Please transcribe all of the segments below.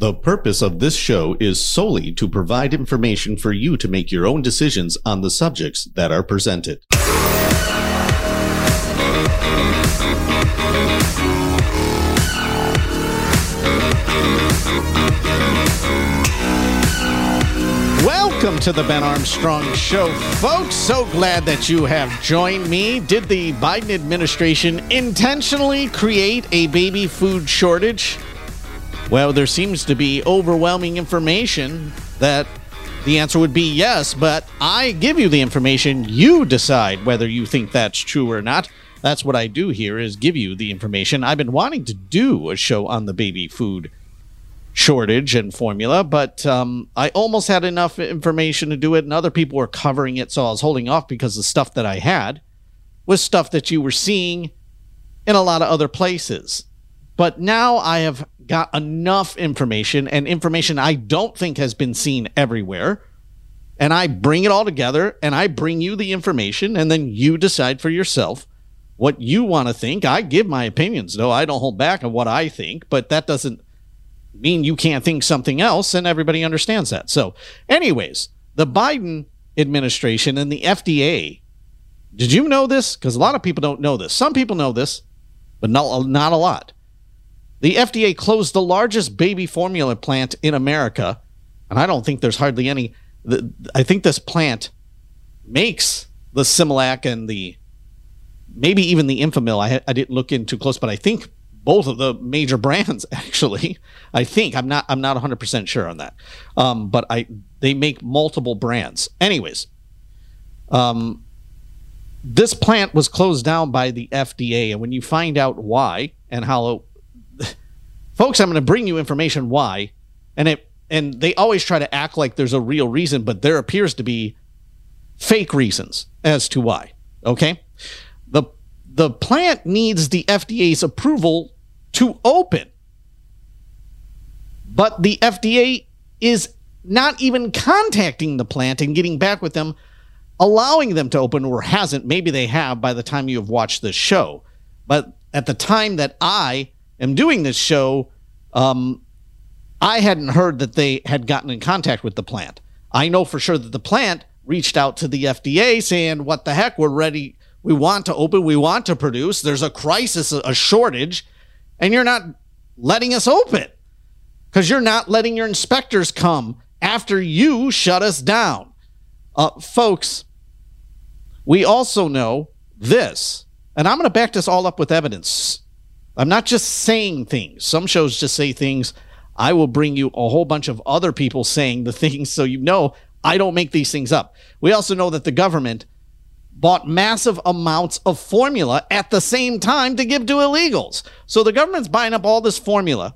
The purpose of this show is solely to provide information for you to make your own decisions on the subjects that are presented. Welcome to the Ben Armstrong Show, folks. So glad that you have joined me. Did the Biden administration intentionally create a baby food shortage? Well, there seems to be overwhelming information that the answer would be yes, but I give you the information. You decide whether you think that's true or not. That's what I do here, is give you the information. I've been wanting to do a show on the baby food shortage and formula, but I almost had enough information to do it, and other people were covering it, so I was holding off because the stuff that I had was stuff that you were seeing in a lot of other places. But now I have got enough information, and information I don't think has been seen everywhere, and I bring it all together, and I bring you the information, and then you decide for yourself what you want to think. I give my opinions, though. I don't hold back on what I think, but that doesn't mean you can't think something else, and everybody understands that. So anyways, the Biden administration and the FDA, did you know this? Because a lot of people don't know this. Some people know this, but not a lot. The FDA closed the largest baby formula plant in America, and I don't think there's hardly any. I think this plant makes the Similac and maybe even the Enfamil. I didn't look in too close, but I think both of the major brands, actually. I think. I'm not 100% sure on that. But they make multiple brands. Anyways, this plant was closed down by the FDA, and when you find out why and how, folks, I'm going to bring you information why, and they always try to act like there's a real reason, but there appears to be fake reasons as to why. Okay, the plant needs the FDA's approval to open, but the FDA is not even contacting the plant and getting back with them, allowing them to open, or hasn't. Maybe they have by the time you have watched this show, but at the time that I am doing this show, I hadn't heard that they had gotten in contact with the plant. I know for sure that the plant reached out to the FDA saying, what the heck, we're ready. We want to open. We want to produce. There's a crisis, a shortage, and you're not letting us open because you're not letting your inspectors come after you shut us down. Folks, we also know this, and I'm going to back this all up with evidence. I'm not just saying things. Some shows just say things. I will bring you a whole bunch of other people saying the things, so you know I don't make these things up. We also know that the government bought massive amounts of formula at the same time to give to illegals. So the government's buying up all this formula,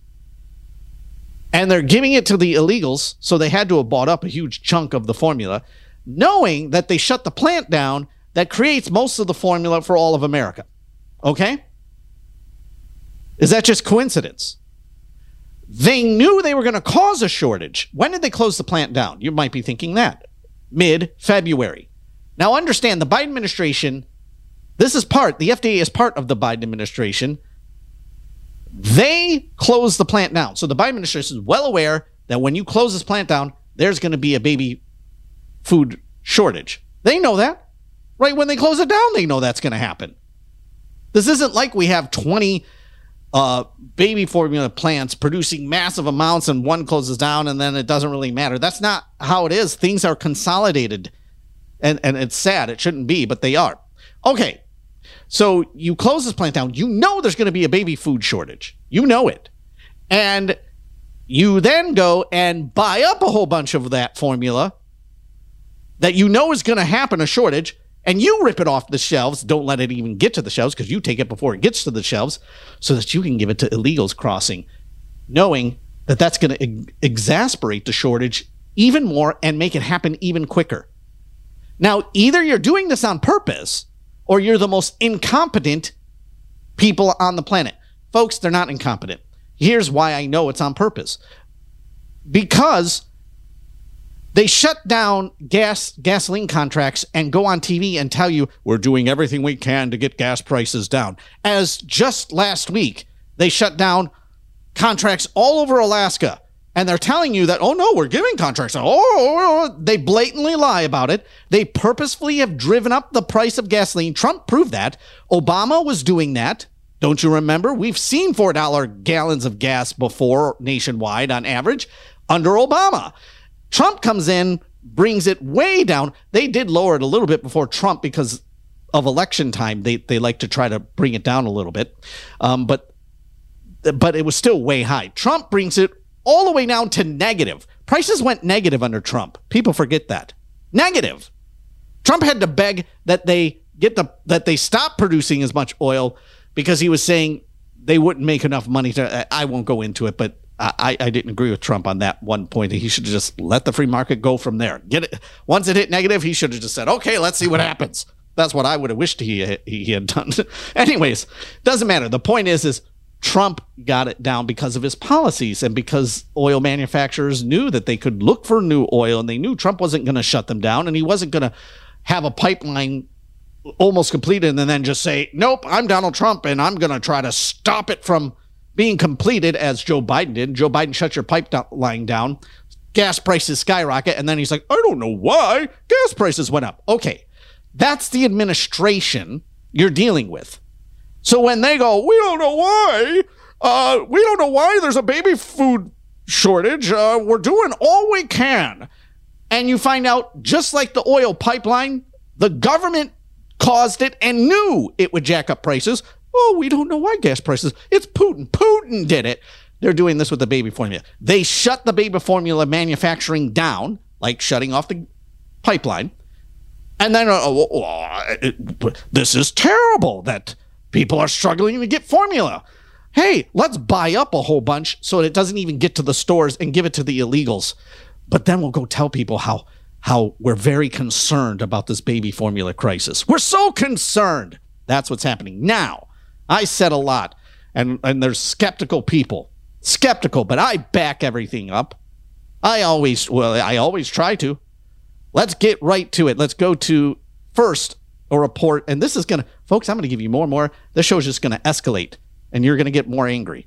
and they're giving it to the illegals, so they had to have bought up a huge chunk of the formula, knowing that they shut the plant down that creates most of the formula for all of America. Okay? Is that just coincidence? They knew they were going to cause a shortage. When did they close the plant down? You might be thinking that. Mid-February. Now understand, the Biden administration, the FDA is part of the Biden administration. They closed the plant down. So the Biden administration is well aware that when you close this plant down, there's going to be a baby food shortage. They know that. Right when they close it down, they know that's going to happen. This isn't like we have 20 baby formula plants producing massive amounts and one closes down and then it doesn't really matter. That's not how it is. Things are consolidated, and it's sad. It shouldn't be, but they are. Okay, so you close this plant down. You know there's going to be a baby food shortage. You know it. And you then go and buy up a whole bunch of that formula that you know is going to happen, a shortage, and you rip it off the shelves. Don't let it even get to the shelves because you take it before it gets to the shelves so that you can give it to illegals crossing, knowing that that's going to exasperate the shortage even more and make it happen even quicker. Now, either you're doing this on purpose or you're the most incompetent people on the planet. Folks, they're not incompetent. Here's why I know it's on purpose. Because they shut down gasoline contracts and go on TV and tell you we're doing everything we can to get gas prices down. As just last week, they shut down contracts all over Alaska. And they're telling you that, oh, no, we're giving contracts. Oh, they blatantly lie about it. They purposefully have driven up the price of gasoline. Trump proved that. Obama was doing that. Don't you remember? We've seen $4 gallons of gas before nationwide on average under Obama. Trump comes in, brings it way down. They did lower it a little bit before Trump because of election time. They like to try to bring it down a little bit. But it was still way high. Trump brings it all the way down to negative. Prices went negative under Trump. People forget that. Negative. Trump had to beg that they stop producing as much oil because he was saying they wouldn't make enough money to. I won't go into it, but I didn't agree with Trump on that one point. He should have just let the free market go from there. Get it once it hit negative, he should have just said, "Okay, let's see what happens." That's what I would have wished he had done. Anyways, doesn't matter. The point is Trump got it down because of his policies and because oil manufacturers knew that they could look for new oil, and they knew Trump wasn't going to shut them down, and he wasn't going to have a pipeline almost completed and then just say, nope, I'm Donald Trump and I'm going to try to stop it from being completed, as Joe Biden did. Joe Biden shut your pipeline down, gas prices skyrocket, and then he's like, I don't know why gas prices went up. Okay, that's the administration you're dealing with. So when they go, we don't know why there's a baby food shortage. We're doing all we can. And you find out, just like the oil pipeline, the government caused it and knew it would jack up prices. Oh, we don't know why gas prices. It's Putin. Putin did it. They're doing this with the baby formula. They shut the baby formula manufacturing down, like shutting off the pipeline. And then, this is terrible that people are struggling to get formula. Hey, let's buy up a whole bunch so it doesn't even get to the stores and give it to the illegals. But then we'll go tell people how we're very concerned about this baby formula crisis. We're so concerned. That's what's happening. Now, I said a lot, and there's skeptical people. Skeptical, but I back everything up. I always try to. Let's get right to it. Let's go to first a report, and this is going to, folks, I'm going to give you more and more. This show is just going to escalate, and you're going to get more angry.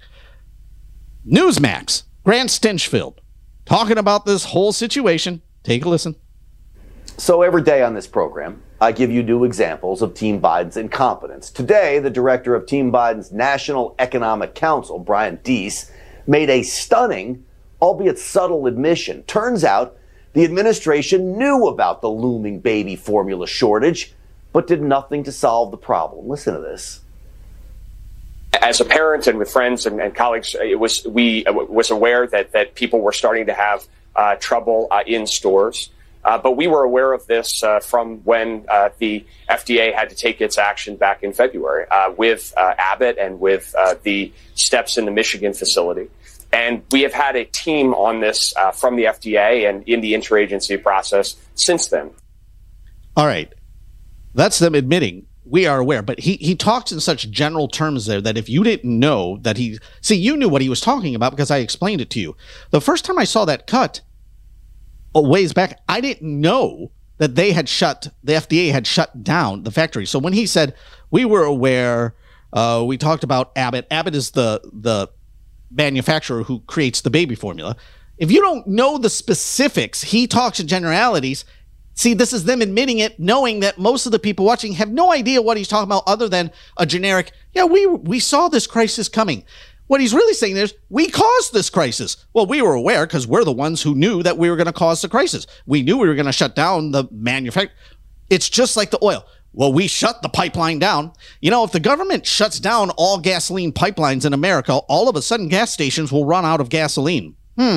Newsmax, Grant Stinchfield, talking about this whole situation. Take a listen. So every day on this program, I give you new examples of Team Biden's incompetence. Today, the director of Team Biden's National Economic Council, Brian Deese, made a stunning, albeit subtle admission. Turns out the administration knew about the looming baby formula shortage, but did nothing to solve the problem. Listen to this. As a parent and with friends and colleagues, we was aware that people were starting to have trouble in stores. But we were aware of this from when the FDA had to take its action back in February with Abbott and with the steps in the Michigan facility. And we have had a team on this from the FDA and in the interagency process since then. All right. That's them admitting we are aware. But he talks in such general terms there that if you didn't know that you knew what he was talking about because I explained it to you. The first time I saw that cut a ways back, I didn't know that the FDA had shut down the factory. So when he said we were aware, we talked about Abbott. Abbott is the manufacturer who creates the baby formula. If you don't know the specifics, he talks in generalities. See, this is them admitting it, knowing that most of the people watching have no idea what he's talking about other than a generic, yeah, we saw this crisis coming. What he's really saying is, we caused this crisis. Well, we were aware because we're the ones who knew that we were going to cause the crisis. We knew we were going to shut down the manufacturing. It's just like the oil. Well, we shut the pipeline down. You know, if the government shuts down all gasoline pipelines in America, all of a sudden gas stations will run out of gasoline.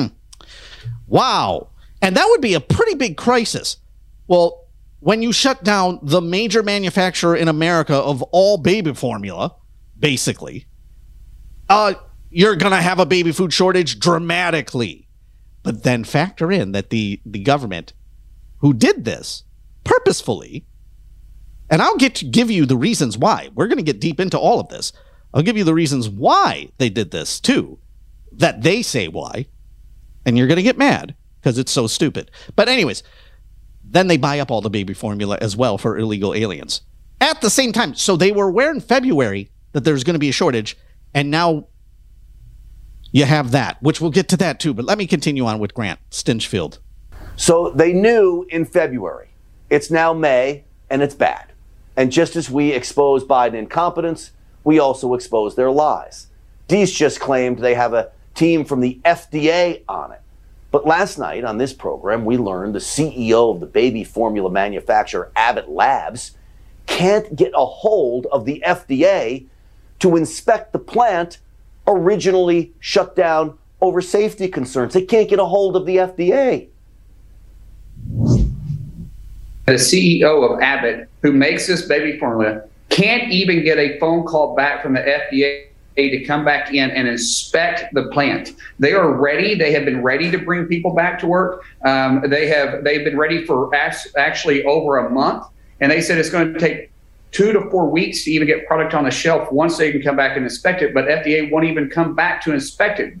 Wow. And that would be a pretty big crisis. Well, when you shut down the major manufacturer in America of all baby formula, basically, you're going to have a baby food shortage dramatically. But then factor in that the government who did this purposefully, and I'll give you the reasons why. We're going to get deep into all of this. I'll give you the reasons why they did this too, that they say why, and you're going to get mad because it's so stupid. But anyways, then they buy up all the baby formula as well for illegal aliens. At the same time, so they were aware in February that there's going to be a shortage, and now You have that, which we'll get to that too. But let me continue on with Grant Stinchfield. So they knew in February. It's now May, and it's bad. And just as we expose Biden incompetence, we also expose their lies. Deese just claimed they have a team from the FDA on it. But last night on this program, we learned the CEO of the baby formula manufacturer Abbott Labs can't get a hold of the FDA to inspect the plant originally shut down over safety concerns. They can't get a hold of the FDA. The CEO of Abbott, who makes this baby formula, can't even get a phone call back from the FDA to come back in and inspect the plant. They are ready. They have been ready to bring people back to work. They've been ready for actually over a month, and they said it's going to take 2 to 4 weeks to even get product on the shelf once they can come back and inspect it, but FDA won't even come back to inspect it.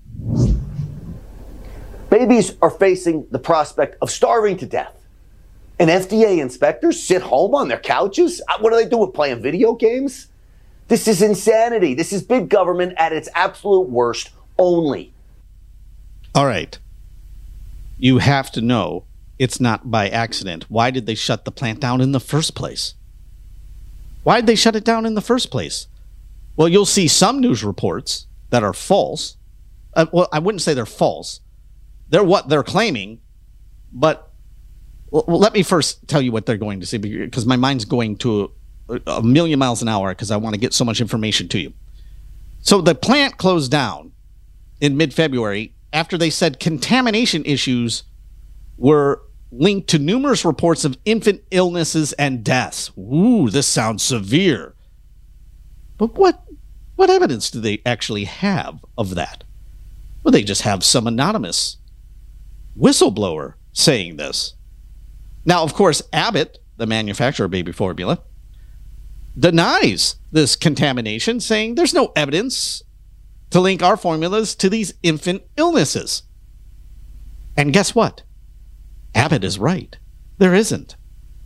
Babies are facing the prospect of starving to death. And FDA inspectors sit home on their couches? What are they doing, playing video games? This is insanity. This is big government at its absolute worst only. All right. You have to know it's not by accident. Why did they shut the plant down in the first place? Why did they shut it down in the first place? Well, you'll see some news reports that are false. Well, I wouldn't say they're false. They're what they're claiming. But let me first tell you what they're going to say, because my mind's going to a million miles an hour because I want to get so much information to you. So the plant closed down in mid-February after they said contamination issues were linked to numerous reports of infant illnesses and deaths. Ooh, this sounds severe. But what evidence do they actually have of that? Well, they just have some anonymous whistleblower saying this. Now, of course, Abbott, the manufacturer of baby formula, denies this contamination, saying there's no evidence to link our formulas to these infant illnesses. And guess what? Abbott is right. There isn't.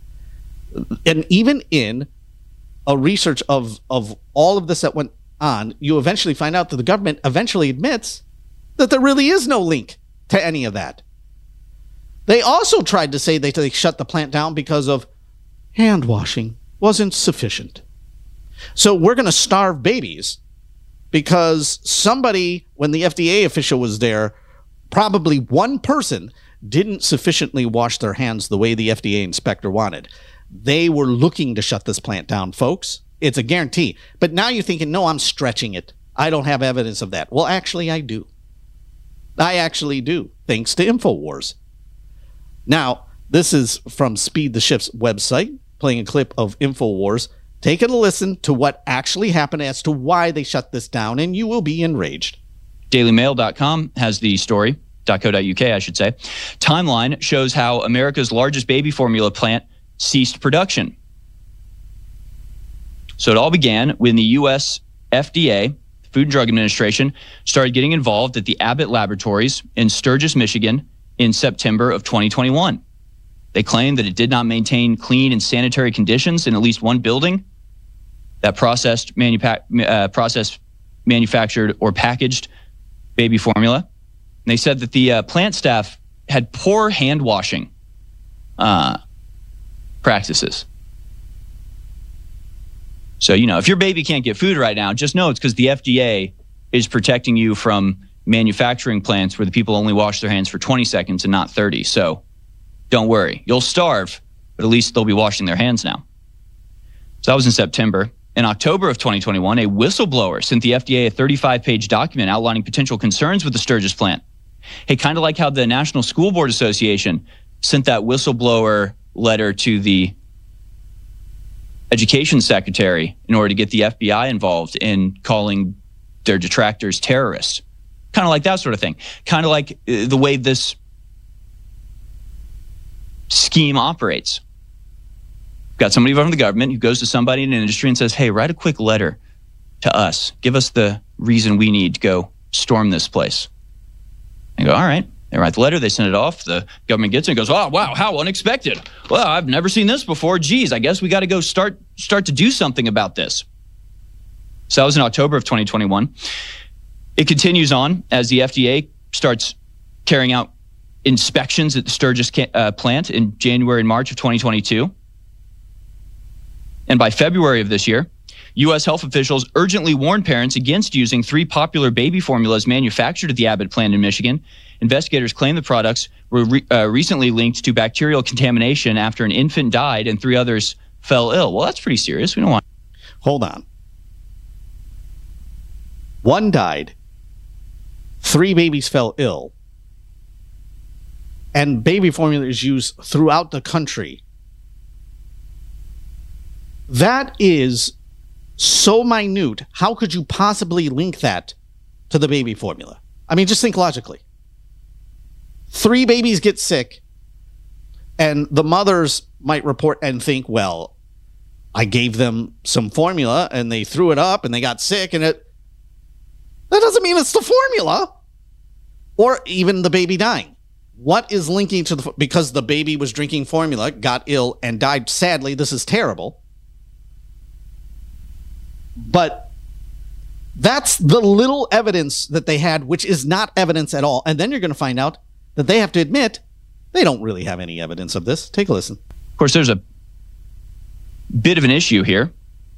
And even in a research of all of this that went on, you eventually find out that the government eventually admits that there really is no link to any of that. They also tried to say they shut the plant down because of hand washing wasn't sufficient. So we're going to starve babies because somebody, when the FDA official was there, probably one person didn't sufficiently wash their hands the way the FDA inspector wanted. They were looking to shut this plant down, folks. It's a guarantee. But now you're thinking, no, I'm stretching it. I don't have evidence of that. Well, actually, I do. I actually do, thanks to InfoWars. Now, this is from Speed the Shift's website, playing a clip of InfoWars. Take a listen to what actually happened as to why they shut this down, and you will be enraged. DailyMail.com has the story. .co.uk, I should say. Timeline shows how America's largest baby formula plant ceased production. So it all began when the U.S. FDA, Food and Drug Administration, started getting involved at the Abbott Laboratories in Sturgis, Michigan in September of 2021. They claimed that it did not maintain clean and sanitary conditions in at least one building that processed, manufactured, or packaged baby formula. They said that the plant staff had poor hand washing practices. So, if your baby can't get food right now, just know it's because the FDA is protecting you from manufacturing plants where the people only wash their hands for 20 seconds and not 30. So don't worry. You'll starve, but at least they'll be washing their hands now. So that was in September. In October of 2021, a whistleblower sent the FDA a 35-page document outlining potential concerns with the Sturgis plant. Hey, kind of like how the National School Board Association sent that whistleblower letter to the education secretary in order to get the FBI involved in calling their detractors terrorists. Kind of like that sort of thing. Kind of like the way this scheme operates. Got somebody from the government who goes to somebody in an industry and says, hey, write a quick letter to us. Give us the reason we need to go storm this place. They go, all right. They write the letter. They send it off. The government gets it and goes, oh, wow, how unexpected. Well, I've never seen this before. Geez, I guess we got to go start to do something about this. So that was in October of 2021. It continues on as the FDA starts carrying out inspections at the Sturgis plant in January and March of 2022. And by February of this year, U.S. health officials urgently warned parents against using 3 popular baby formulas manufactured at the Abbott plant in Michigan. Investigators claim the products were recently linked to bacterial contamination after an infant died and 3 others fell ill. Well, that's pretty serious. We don't want. Hold on. 1 died. 3 babies fell ill. And baby formula is used throughout the country. That is so minute. How could you possibly link that to the baby formula? I mean, just think logically. 3 babies get sick, and the mothers might report and think, well, I gave them some formula, and they threw it up, and they got sick, and that doesn't mean it's the formula. Or even the baby dying. What is linking to because the baby was drinking formula, got ill, and died? Sadly, this is terrible. But that's the little evidence that they had, which is not evidence at all. And then you're going to find out that they have to admit they don't really have any evidence of this. Take a listen. Of course, there's a bit of an issue here.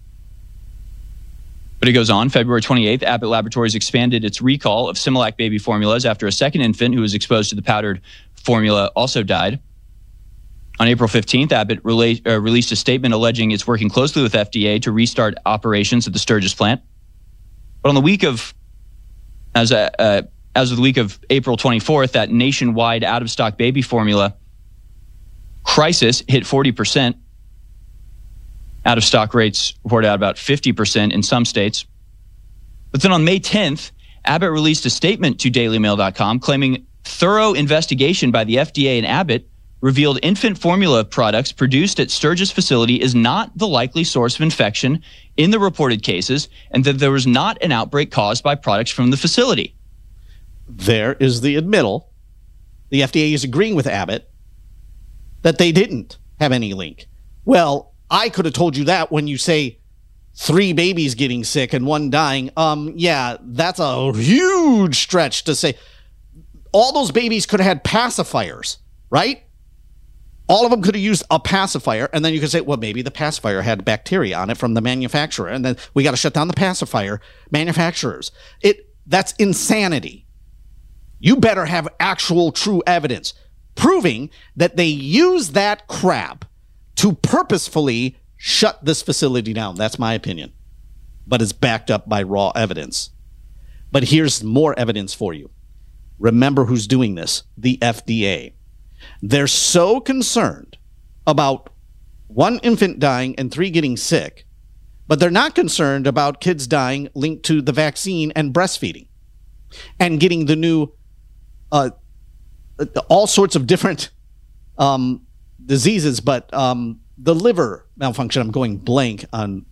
But it goes on. February 28th, Abbott Laboratories expanded its recall of Similac baby formulas after a second infant who was exposed to the powdered formula also died. On April 15th, Abbott released a statement alleging it's working closely with FDA to restart operations at the Sturgis plant. But on the week of, as of the week of April 24th, that nationwide out-of-stock baby formula crisis hit 40%. Out-of-stock rates reported out about 50% in some states. But then on May 10th, Abbott released a statement to DailyMail.com claiming thorough investigation by the FDA and Abbott revealed infant formula products produced at Sturgis facility is not the likely source of infection in the reported cases, and that there was not an outbreak caused by products from the facility. There is the admittal. The FDA is agreeing with Abbott that they didn't have any link. Well, I could have told you that when you say 3 babies getting sick and 1 dying. Yeah, that's a huge stretch to say. All those babies could have had pacifiers, right? All of them could have used a pacifier, and then you could say, well, maybe the pacifier had bacteria on it from the manufacturer, and then we got to shut down the pacifier manufacturers. That's insanity. You better have actual true evidence proving that they use that crap to purposefully shut this facility down. That's my opinion. But it's backed up by raw evidence. But here's more evidence for you. Remember who's doing this? The FDA. They're so concerned about 1 infant dying and 3 getting sick, but they're not concerned about kids dying linked to the vaccine and breastfeeding and getting the new all sorts of different diseases, but the liver malfunction, I'm going blank on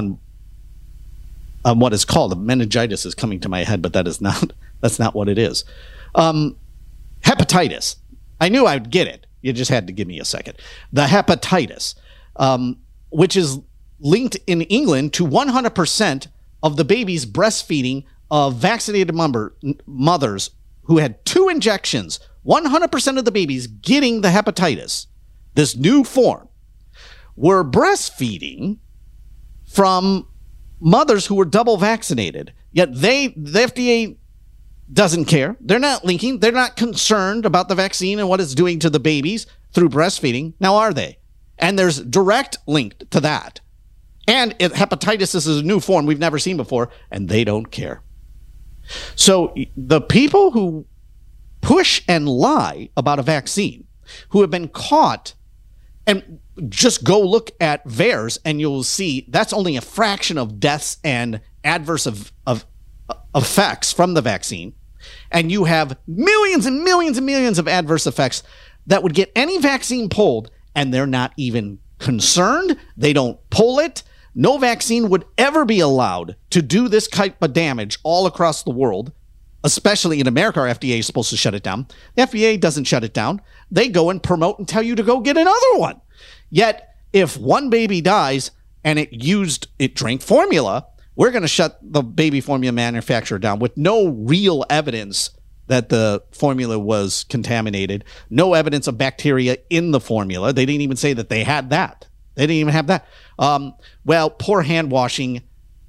what it's called. Meningitis is coming to my head, but that's not what it is. Hepatitis. I knew I'd get it. You just had to give me a second. The hepatitis, which is linked in England to 100% of the babies breastfeeding of vaccinated mothers who had 2 injections. 100% of the babies getting the hepatitis, this new form, were breastfeeding from mothers who were double vaccinated. Yet the FDA doesn't care. They're not linking. They're not concerned about the vaccine and what it's doing to the babies through breastfeeding. Now, are they? And there's direct link to that. And hepatitis is a new form we've never seen before, and they don't care. So the people who push and lie about a vaccine, who have been caught, and just go look at VAERS and you'll see that's only a fraction of deaths and adverse of effects from the vaccine. And you have millions and millions and millions of adverse effects that would get any vaccine pulled, and they're not even concerned. They don't pull it. No vaccine would ever be allowed to do this type of damage all across the world, especially in America. Our FDA is supposed to shut it down. The FDA doesn't shut it down. They go and promote and tell you to go get another one. Yet, if 1 baby dies and it drank formula, we're going to shut the baby formula manufacturer down with no real evidence that the formula was contaminated, no evidence of bacteria in the formula. They didn't even say that they had that. They didn't even have that. Well, poor hand washing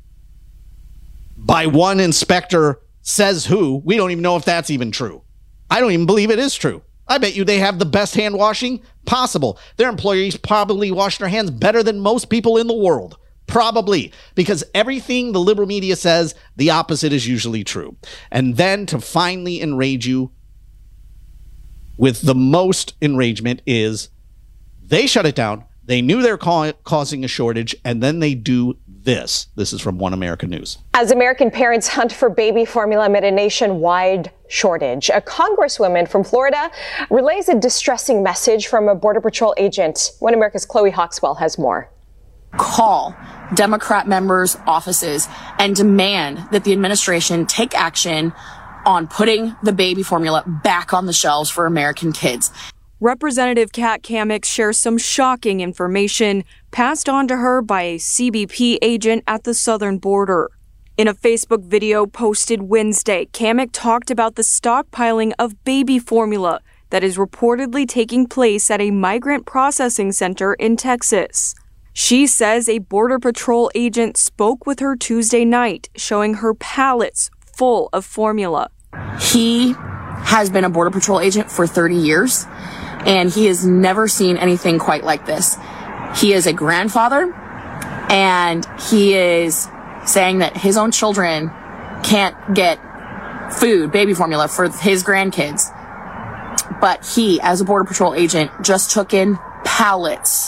by one inspector says who. We don't even know if that's even true. I don't even believe it is true. I bet you they have the best hand washing possible. Their employees probably wash their hands better than most people in the world. Probably, because everything the liberal media says, the opposite is usually true. And then to finally enrage you with the most enragement is they shut it down. They knew they were causing a shortage, and then they do this. This is from One America News. As American parents hunt for baby formula amid a nationwide shortage, a congresswoman from Florida relays a distressing message from a Border Patrol agent. One America's Chloe Hawkswell has more. Call Democrat members' offices and demand that the administration take action on putting the baby formula back on the shelves for American kids. Representative Kat Kamik shares some shocking information passed on to her by a CBP agent at the southern border. In a Facebook video posted Wednesday, Kamik talked about the stockpiling of baby formula that is reportedly taking place at a migrant processing center in Texas. She says a Border Patrol agent spoke with her Tuesday night, showing her pallets full of formula. He has been a Border Patrol agent for 30 years, and he has never seen anything quite like this. He is a grandfather, and he is saying that his own children can't get food, baby formula, for his grandkids. But he, as a Border Patrol agent, just took in pallets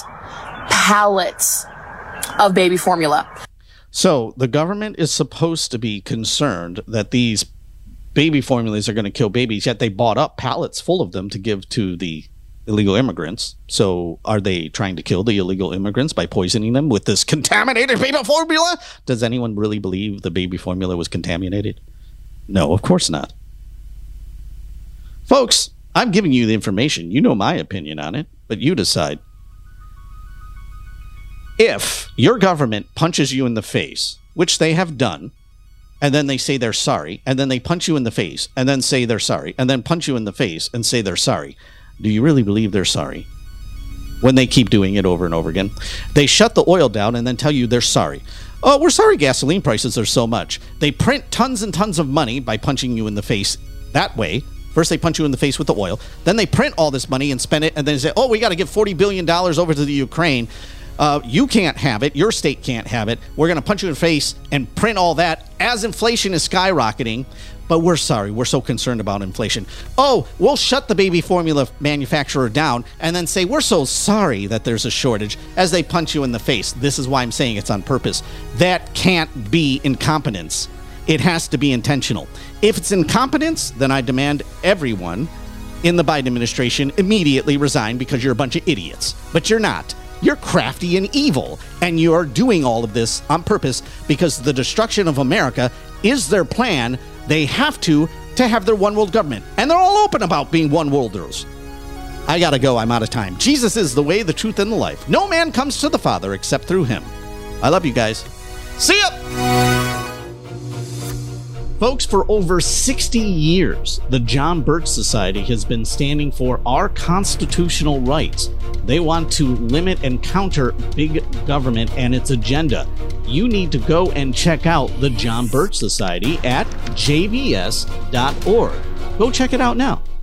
of baby formula. So the government is supposed to be concerned that these baby formulas are going to kill babies, yet they bought up pallets full of them to give to the illegal immigrants. So are they trying to kill the illegal immigrants by poisoning them with this contaminated baby formula? Does anyone really believe the baby formula was contaminated? No, of course not. Folks, I'm giving you the information. You know my opinion on it, but you decide. If your government punches you in the face, which they have done, and then they say they're sorry, and then they punch you in the face, and then say they're sorry, and then punch you in the face and say they're sorry, do you really believe they're sorry? When they keep doing it over and over again. They shut the oil down and then tell you they're sorry. Oh, we're sorry gasoline prices are so much. They print tons and tons of money by punching you in the face that way. First, they punch you in the face with the oil. Then they print all this money and spend it, and then say, oh, we got to give $40 billion over to the Ukraine. You can't have it. Your state can't have it. We're going to punch you in the face and print all that as inflation is skyrocketing. But we're sorry. We're so concerned about inflation. Oh, we'll shut the baby formula manufacturer down and then say, we're so sorry that there's a shortage as they punch you in the face. This is why I'm saying it's on purpose. That can't be incompetence. It has to be intentional. If it's incompetence, then I demand everyone in the Biden administration immediately resign because you're a bunch of idiots. But you're not. You're crafty and evil, and you're doing all of this on purpose because the destruction of America is their plan. They have to have their one world government, and they're all open about being one worlders. I gotta go. I'm out of time. Jesus is the way, the truth, and the life. No man comes to the Father except through him. I love you guys. See ya! Folks, for over 60 years, the John Birch Society has been standing for our constitutional rights. They want to limit and counter big government and its agenda. You need to go and check out the John Birch Society at jbs.org. Go check it out now.